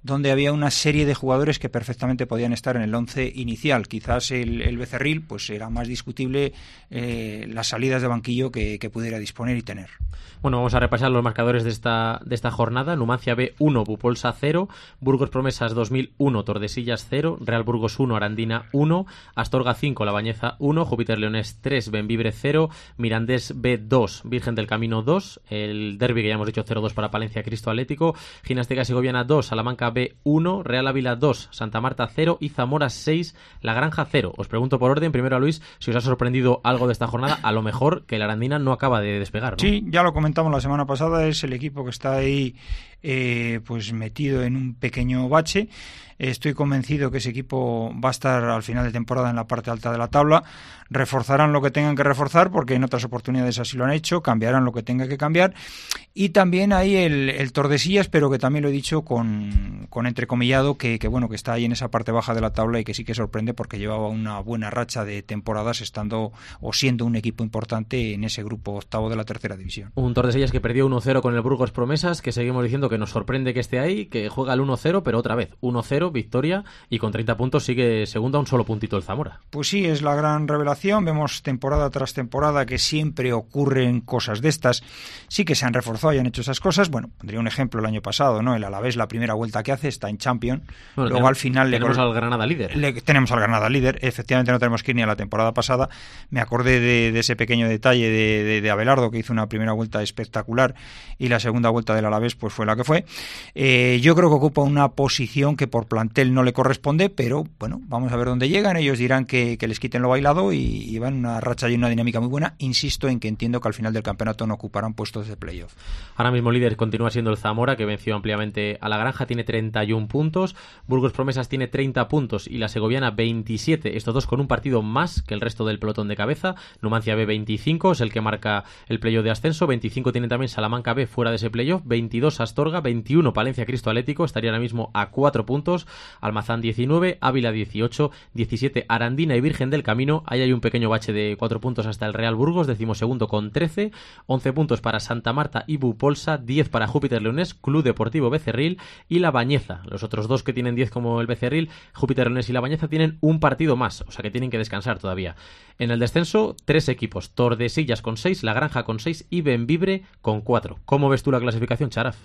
donde había una serie de jugadores que perfectamente podían estar en el once inicial. Quizás el, el Becerril pues era más discutible eh, las salidas de banquillo que, que pudiera disponer y tener. Bueno, vamos a repasar los marcadores de esta, de esta jornada. Numancia B uno, Bupolsa cero, Burgos Promesas dos mil uno, Tordesillas cero, Real Burgos uno, Arandina uno, Astorga cinco, La Bañeza uno, Júpiter Leones tres, Bembibre cero, Mirandés B dos, Virgen del Camino dos, el derbi que ya hemos dicho cero dos para Palencia Cristo Atlético, Ginástica Segoviana dos, Salamanca B uno, Real Ávila dos, Santa Marta cero y Zamora seis, La Granja cero. Os pregunto por orden, primero a Luis, si os ha sorprendido algo de esta jornada, a lo mejor que el Arandina no acaba de despegar, ¿no? Sí, ya lo comentamos la semana pasada, es el equipo que está ahí eh, pues metido en un pequeño bache. Estoy convencido que ese equipo va a estar al final de temporada en la parte alta de la tabla. Reforzarán lo que tengan que reforzar, porque en otras oportunidades así lo han hecho, cambiarán lo que tenga que cambiar. Y también hay el, el Tordesillas, pero que también lo he dicho con, con entrecomillado, que, que bueno, que está ahí en esa parte baja de la tabla y que sí que sorprende porque llevaba una buena racha de temporadas estando o siendo un equipo importante en ese grupo octavo de la tercera división. Un Tordesillas que perdió uno cero con el Burgos Promesas, que seguimos diciendo que nos sorprende que esté ahí, que juega el uno cero, pero otra vez uno cero, victoria, y con treinta puntos sigue segundo a un solo puntito el Zamora. Pues sí, es la gran revelación. Vemos temporada tras temporada que siempre ocurren cosas de estas. Sí que se han reforzado y han hecho esas cosas. Bueno, pondría un ejemplo el año pasado, ¿no? El Alavés, la primera vuelta que hace, está en Champions. Bueno, Luego tenemos, al final... Tenemos le... al Granada líder. Le... Tenemos al Granada líder. Efectivamente no tenemos que ir ni a la temporada pasada. Me acordé de, de ese pequeño detalle de, de, de Abelardo, que hizo una primera vuelta espectacular y la segunda vuelta del Alavés pues fue la que fue. Eh, yo creo que ocupa una posición que por plantel no le corresponde, pero bueno, vamos a ver dónde llegan. Ellos dirán que, que les quiten lo bailado y, y van una racha y una dinámica muy buena. Insisto en que entiendo que al final del campeonato no ocuparán puestos de playoff. Ahora mismo líder continúa siendo el Zamora, que venció ampliamente a La Granja, tiene treinta y un puntos, Burgos Promesas tiene treinta puntos y la Segoviana veintisiete, estos dos con un partido más que el resto del pelotón de cabeza. Numancia B veinticinco, es el que marca el playoff de ascenso, veinticinco tiene también Salamanca B fuera de ese playoff, veintidós Astorga, veintiuno Palencia Cristo Atlético, estaría ahora mismo a cuatro puntos, Almazán diecinueve, Ávila dieciocho, diecisiete Arandina y Virgen del Camino, ahí hay un pequeño bache de cuatro puntos hasta el Real Burgos, decimosegundo con trece, once puntos para Santa Marta y Bupolsa, diez para Júpiter Leones, Club Deportivo Becerril y La Bañeza. Los otros dos que tienen diez como el Becerril, Júpiter Leones y La Bañeza, tienen un partido más, o sea que tienen que descansar todavía. En el descenso, tres equipos, Tordesillas con seis, La Granja con seis y Bembibre con cuatro. ¿Cómo ves tú la clasificación, Charaf?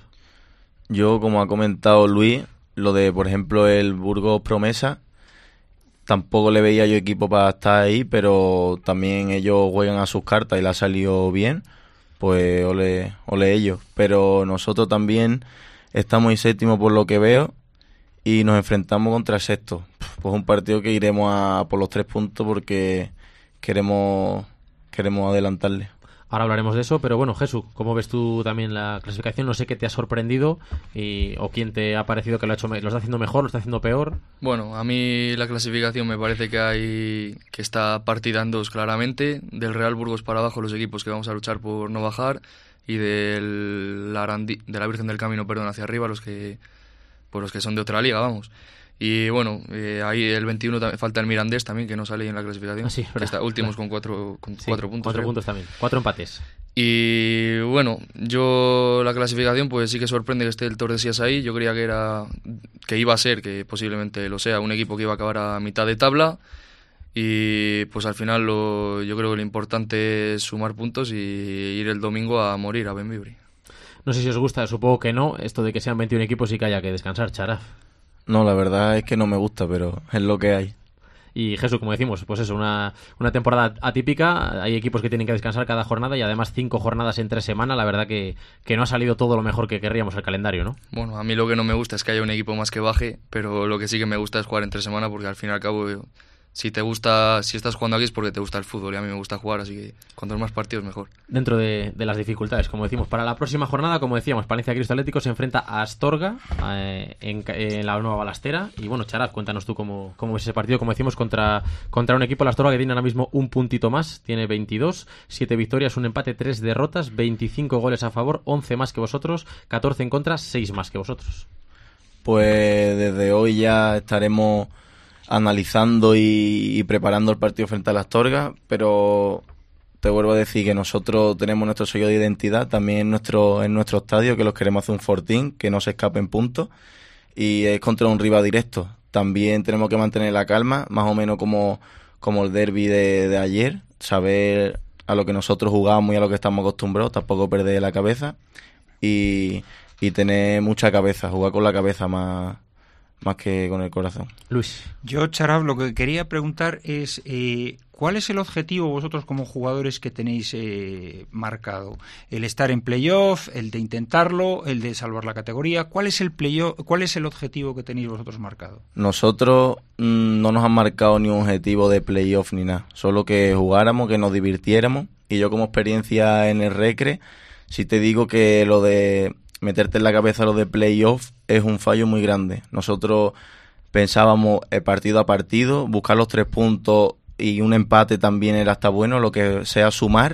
Yo, como ha comentado Luis, lo de, por ejemplo, el Burgos Promesa, tampoco le veía yo equipo para estar ahí, pero también ellos juegan a sus cartas y le ha salido bien, pues ole, ole ellos. Pero nosotros también estamos en séptimo por lo que veo y nos enfrentamos contra el sexto. Pues un partido que iremos a por los tres puntos porque queremos, queremos adelantarle. Ahora hablaremos de eso, pero bueno, Jesús, ¿cómo ves tú también la clasificación? No sé qué te ha sorprendido y, o quién te ha parecido que lo ha hecho, lo está haciendo mejor, lo está haciendo peor. Bueno, a mí la clasificación me parece que hay que está partida en dos claramente. Del Real Burgos para abajo los equipos que vamos a luchar por no bajar y del la Arandi, de la Virgen del Camino, perdón, hacia arriba los que por los que son de otra liga, vamos. Y bueno, eh, ahí el veintiuno falta el Mirandés también, que no sale en la clasificación. Ah, sí, que está últimos con cuatro, con sí, cuatro puntos. Cuatro creo. puntos también, cuatro empates. Y bueno, yo la clasificación pues sí que sorprende que esté el Tordesillas ahí. Yo creía que era que iba a ser, que posiblemente lo sea, un equipo que iba a acabar a mitad de tabla. Y pues al final lo, yo creo que lo importante es sumar puntos y ir el domingo a morir a Bembibre. No sé si os gusta, supongo que no, esto de que sean veintiún equipos y que haya que descansar, Charaf. No, la verdad es que no me gusta, pero es lo que hay. Y Jesús, como decimos, pues eso, una, una temporada atípica, hay equipos que tienen que descansar cada jornada y además cinco jornadas en tres semanas, la verdad que, que no ha salido todo lo mejor que querríamos el calendario, ¿no? Bueno, a mí lo que no me gusta es que haya un equipo más que baje, pero lo que sí que me gusta es jugar en tres semanas porque al fin y al cabo... Yo, Si te gusta, si estás jugando aquí es porque te gusta el fútbol y a mí me gusta jugar, así que cuantos más partidos mejor. Dentro de, de las dificultades, como decimos, para la próxima jornada, como decíamos, Palencia Cristo Atlético se enfrenta a Astorga eh, en, en la Nueva Balastera. Y bueno, Charaf, cuéntanos tú cómo, cómo es ese partido, como decimos, contra, contra un equipo, la Astorga, que tiene ahora mismo un puntito más, tiene veintidós, siete victorias, un empate, tres derrotas, veinticinco goles a favor, once más que vosotros, catorce en contra, seis más que vosotros. Pues desde hoy ya estaremos analizando y, y preparando el partido frente a la Astorga, pero te vuelvo a decir que nosotros tenemos nuestro sello de identidad también en nuestro en nuestro estadio, que los queremos hacer un fortín, que no se escapen puntos, y es contra un rival directo. También tenemos que mantener la calma, más o menos como, como el derbi de, de ayer, saber a lo que nosotros jugamos y a lo que estamos acostumbrados, tampoco perder la cabeza y, y tener mucha cabeza, jugar con la cabeza más, más que con el corazón. Luis. Yo, Charab, lo que quería preguntar es eh, ¿cuál es el objetivo vosotros como jugadores que tenéis eh, marcado? ¿El estar en playoff, el de intentarlo, el de salvar la categoría? ¿Cuál es el playoff, cuál es el objetivo que tenéis vosotros marcado? Nosotros mmm, no nos han marcado ni un objetivo de playoff ni nada, solo que jugáramos, que nos divirtiéramos, y yo como experiencia en el Recre, sí te digo que lo de meterte en la cabeza lo de playoff es un fallo muy grande. Nosotros pensábamos eh, partido a partido, buscar los tres puntos y un empate también era hasta bueno, lo que sea sumar,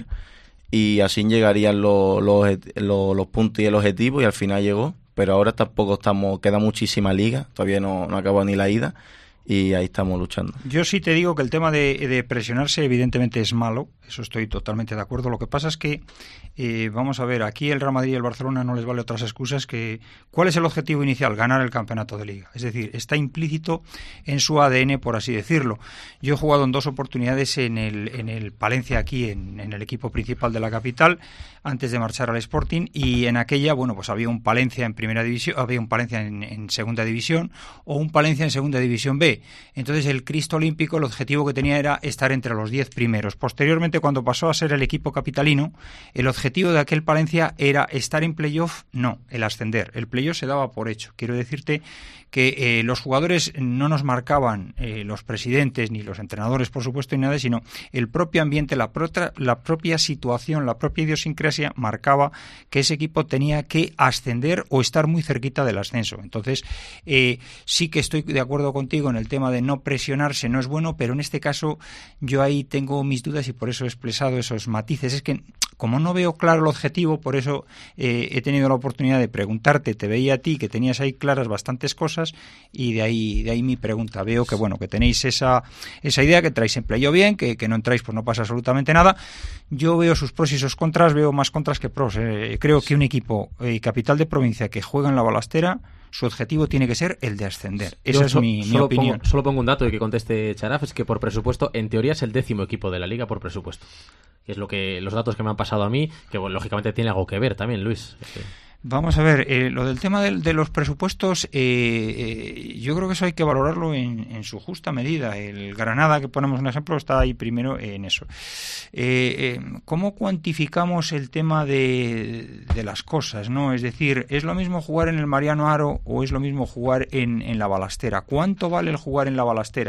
y así llegarían los, los, los, los puntos y el objetivo, y al final llegó. Pero ahora tampoco estamos, queda muchísima liga, todavía no, no acaba ni la ida, y ahí estamos luchando. Yo sí te digo que el tema de, de presionarse evidentemente es malo, eso estoy totalmente de acuerdo. Lo que pasa es que, eh, vamos a ver, aquí el Real Madrid y el Barcelona no les vale otras excusas que... ¿Cuál es el objetivo inicial? Ganar el campeonato de Liga. Es decir, está implícito en su A D N, por así decirlo. Yo he jugado en dos oportunidades en el, en el Palencia, aquí en, en el equipo principal de la capital, antes de marchar al Sporting, y en aquella, bueno, pues había un Palencia en primera división, había un Palencia en, en segunda división, o un Palencia en segunda división B. Entonces el Cristo Olímpico, el objetivo que tenía era estar entre los diez primeros. Posteriormente, cuando pasó a ser el equipo capitalino, el objetivo de aquel Palencia era estar en playoff, no, el ascender. El playoff se daba por hecho. Quiero decirte que eh, los jugadores no nos marcaban, eh, los presidentes ni los entrenadores, por supuesto, ni nada, sino el propio ambiente, la, pro- la propia situación, la propia idiosincrasia marcaba que ese equipo tenía que ascender o estar muy cerquita del ascenso. Entonces, eh, sí que estoy de acuerdo contigo en el tema de no presionarse, no es bueno, pero en este caso yo ahí tengo mis dudas y por eso he expresado esos matices. Es que como no veo claro el objetivo, por eso eh, he tenido la oportunidad de preguntarte, te veía a ti que tenías ahí claras bastantes cosas, y de ahí de ahí mi pregunta. Veo que bueno, que tenéis esa esa idea, que traéis en playo bien, que, que no entráis pues no pasa absolutamente nada. Yo veo sus pros y sus contras, veo más contras que pros. Eh, creo que un equipo eh, capital de provincia que juega en la Balastera, su objetivo tiene que ser el de ascender. Esa Yo es so, mi, mi solo opinión. Pongo, solo pongo un dato y que conteste Charaf, es que por presupuesto, en teoría es el décimo equipo de la Liga por presupuesto. Que es lo que los datos que me han pasado a mí, que bueno, lógicamente tiene algo que ver también, Luis. Es que... Vamos a ver, eh, lo del tema de, de los presupuestos, eh, eh, yo creo que eso hay que valorarlo en, en su justa medida. El Granada, que ponemos un ejemplo, está ahí primero en eso. Eh, eh, ¿Cómo cuantificamos el tema de, de las cosas, no? Es decir, ¿es lo mismo jugar en el Mariano Aro o es lo mismo jugar en, en la Balastera? ¿Cuánto vale el jugar en la Balastera?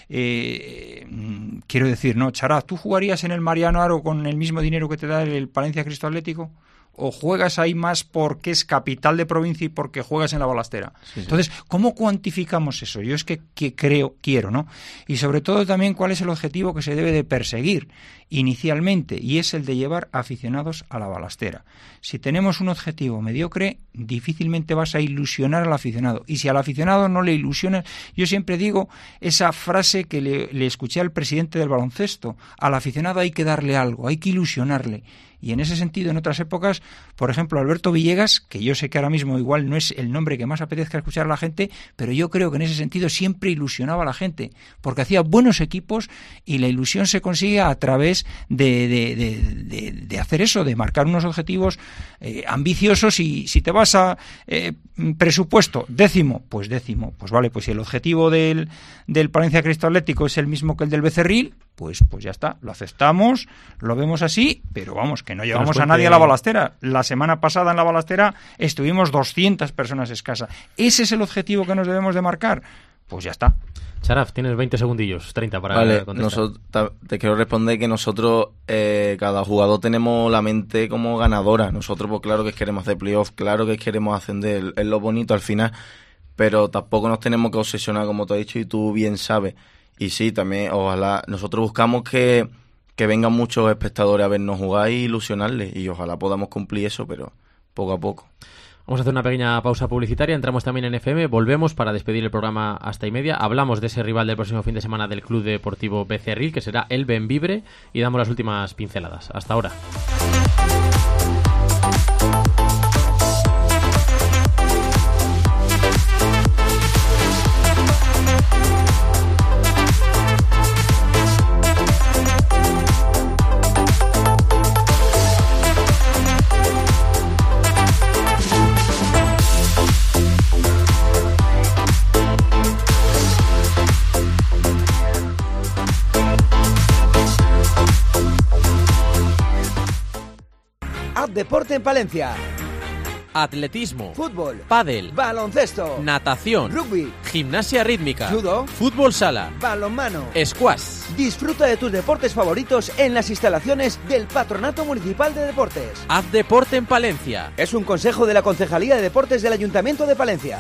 Eh, quiero decir, ¿no? Chará, ¿tú jugarías en el Mariano Aro con el mismo dinero que te da el Palencia Cristo Atlético? ¿O juegas ahí más porque es capital de provincia y porque juegas en la Balastera? Sí, sí. Entonces, ¿cómo cuantificamos eso? Yo es que, que creo, quiero, ¿no? Y sobre todo también cuál es el objetivo que se debe de perseguir inicialmente, y es el de llevar aficionados a la Balastera. Si tenemos un objetivo mediocre, difícilmente vas a ilusionar al aficionado. Y si al aficionado no le ilusionas, yo siempre digo esa frase que le, le escuché al presidente del baloncesto: al aficionado hay que darle algo, hay que ilusionarle. Y en ese sentido, en otras épocas, por ejemplo, Alberto Villegas, que yo sé que ahora mismo igual no es el nombre que más apetezca escuchar a la gente, pero yo creo que en ese sentido siempre ilusionaba a la gente, porque hacía buenos equipos y la ilusión se consigue a través de, de, de, de, de hacer eso, de marcar unos objetivos eh, ambiciosos. Y si te vas a eh, presupuesto décimo, pues décimo, pues vale, pues si el objetivo del, del Palencia Cristo Atlético es el mismo que el del Becerril, pues, pues ya está, lo aceptamos, lo vemos así, pero vamos, que no llevamos a nadie a la Balastera. La semana pasada en la Balastera estuvimos doscientas personas escasas. ¿Ese es el objetivo que nos debemos de marcar? Pues ya está. Charaf, tienes veinte segundillos, treinta para vale, contestar. Nosotros, te quiero responder que nosotros, eh, cada jugador tenemos la mente como ganadora. Nosotros, pues claro que queremos hacer playoff, claro que queremos ascender, es lo bonito al final, pero tampoco nos tenemos que obsesionar, como te he dicho, y tú bien sabes. Y sí, también, ojalá, nosotros buscamos que, que vengan muchos espectadores a vernos jugar y ilusionarles, y ojalá podamos cumplir eso, pero poco a poco. Vamos a hacer una pequeña pausa publicitaria, entramos también en F M, volvemos para despedir el programa hasta y media, hablamos de ese rival del próximo fin de semana del Club Deportivo Becerril, que será el Bembibre, y damos las últimas pinceladas. Hasta ahora. deporte en Palencia. Atletismo, fútbol, pádel, baloncesto, natación, rugby, gimnasia rítmica, judo, fútbol sala, balonmano, squash. Disfruta de tus deportes favoritos en las instalaciones del Patronato Municipal de Deportes. Haz deporte en Palencia. Es un consejo de la Concejalía de Deportes del Ayuntamiento de Palencia.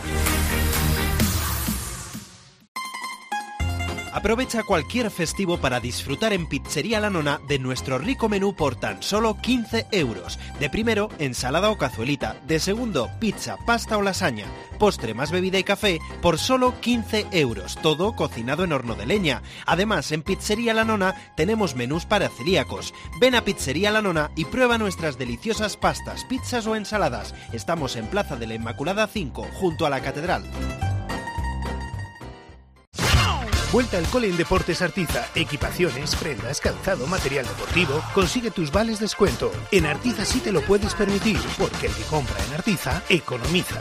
Aprovecha cualquier festivo para disfrutar en Pizzería La Nona de nuestro rico menú por tan solo quince euros. De primero, ensalada o cazuelita. De segundo, pizza, pasta o lasaña. Postre más bebida y café por solo quince euros. Todo cocinado en horno de leña. Además, en Pizzería La Nona tenemos menús para celíacos. Ven a Pizzería La Nona y prueba nuestras deliciosas pastas, pizzas o ensaladas. Estamos en Plaza de la Inmaculada cinco, junto a la Catedral. Vuelta al cole en Deportes Artiza. Equipaciones, prendas, calzado, material deportivo. Consigue tus vales descuento. En Artiza sí te lo puedes permitir, porque el que compra en Artiza economiza.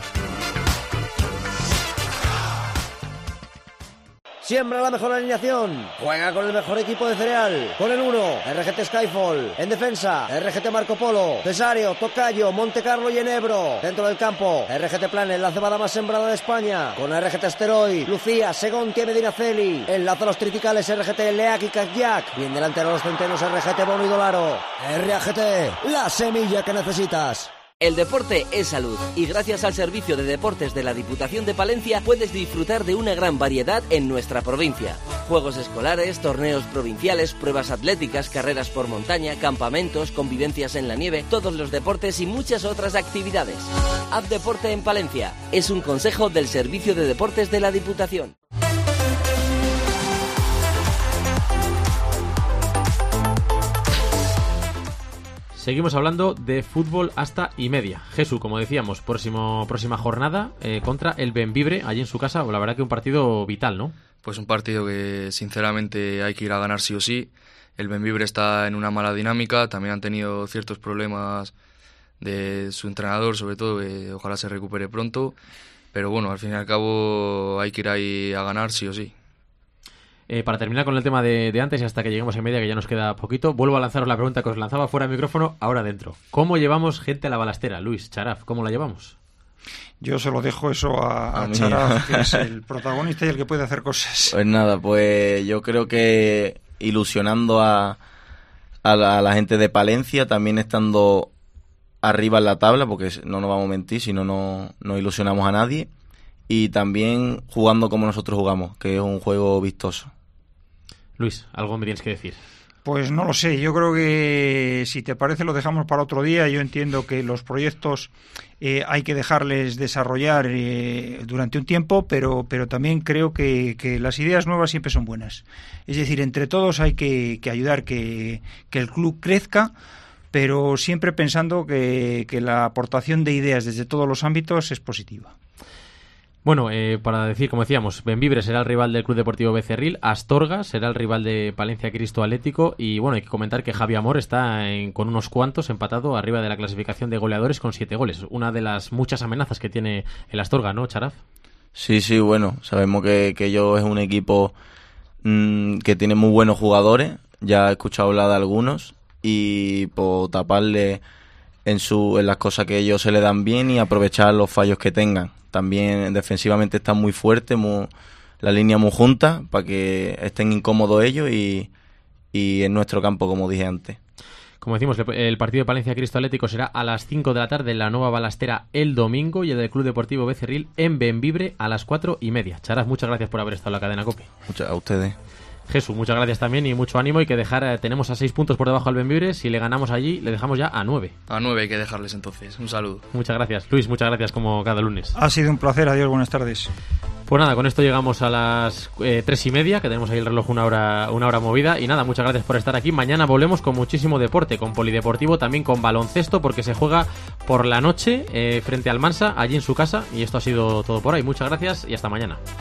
Siembra la mejor alineación. Juega con el mejor equipo de cereal. Con el uno, R G T Skyfall. En defensa, R G T Marco Polo, Cesario, Tocayo, Monte Carlo y Enebro. Dentro del campo, R G T Planet, la cebada más sembrada de España. Con R G T Asteroid, Lucía, Segontia y Medinaceli. Enlaza los triticales R G T Leak y Kayak. Bien delantero los centenos R G T Bono y Dolaro. R G T, la semilla que necesitas. El deporte es salud y gracias al Servicio de Deportes de la Diputación de Palencia puedes disfrutar de una gran variedad en nuestra provincia. Juegos escolares, torneos provinciales, pruebas atléticas, carreras por montaña, campamentos, convivencias en la nieve, todos los deportes y muchas otras actividades. Haz deporte en Palencia. Es un consejo del Servicio de Deportes de la Diputación. Seguimos hablando de fútbol hasta y media. Jesús, como decíamos, próximo, próxima jornada eh, contra el Bembibre, allí en su casa. La verdad que un partido vital, ¿no? Pues un partido que sinceramente hay que ir a ganar sí o sí. El Bembibre está en una mala dinámica, también han tenido ciertos problemas de su entrenador, sobre todo, que ojalá se recupere pronto. Pero bueno, al fin y al cabo hay que ir ahí a ganar sí o sí. Eh, para terminar con el tema de, de antes y hasta que lleguemos en media, que ya nos queda poquito, vuelvo a lanzaros la pregunta que os lanzaba fuera de micrófono, ahora dentro. ¿Cómo llevamos gente a la balastera? Luis, Charaf, ¿cómo la llevamos? Yo se lo dejo eso a, a, a Charaf, que es el protagonista y el que puede hacer cosas. Pues nada, pues yo creo que ilusionando a, a, la, a la gente de Palencia, también estando arriba en la tabla, porque no nos vamos a mentir, si no, no no ilusionamos a nadie, y también jugando como nosotros jugamos, que es un juego vistoso. Luis, ¿algo me tienes que decir? Pues no lo sé, yo creo que si te parece lo dejamos para otro día. Yo entiendo que los proyectos eh, hay que dejarles desarrollar eh, durante un tiempo, pero, pero también creo que, que las ideas nuevas siempre son buenas. Es decir, entre todos hay que, que ayudar que, que el club crezca, pero siempre pensando que, que la aportación de ideas desde todos los ámbitos es positiva. Bueno, eh, para decir, como decíamos, Bembibre será el rival del Club Deportivo Becerril, Astorga será el rival de Palencia Cristo Atlético y bueno, hay que comentar que Javi Amor está en, con unos cuantos empatado arriba de la clasificación de goleadores con siete goles, una de las muchas amenazas que tiene el Astorga, ¿no, Charaf? Sí, sí, bueno, sabemos que, que ellos es un equipo mmm, que tiene muy buenos jugadores, ya he escuchado hablar de algunos y por taparle en, su, en las cosas que ellos se le dan bien y aprovechar los fallos que tengan. También defensivamente están muy fuertes, muy, la línea muy junta, para que estén incómodos ellos y, y en nuestro campo, como dije antes. Como decimos, el partido de Palencia Cristo Atlético será a las cinco de la tarde en la Nueva Balastera el domingo y el del Club Deportivo Becerril en Bembibre a las cuatro y media. Charas, muchas gracias por haber estado en la cadena COPE. Muchas a ustedes. Jesús, muchas gracias también y mucho ánimo. Y que dejar, eh, tenemos a seis puntos por debajo al Bembibre. Si le ganamos allí, le dejamos ya a nueve. A nueve hay que dejarles entonces. Un saludo. Muchas gracias. Luis, muchas gracias como cada lunes. Ha sido un placer. Adiós, buenas tardes. Pues nada, con esto llegamos a las eh, tres y media, que tenemos ahí el reloj una hora, una hora movida. Y nada, muchas gracias por estar aquí. Mañana volvemos con muchísimo deporte, con polideportivo, también con baloncesto, porque se juega por la noche eh, frente al Mansa, allí en su casa. Y esto ha sido todo por hoy. Muchas gracias y hasta mañana.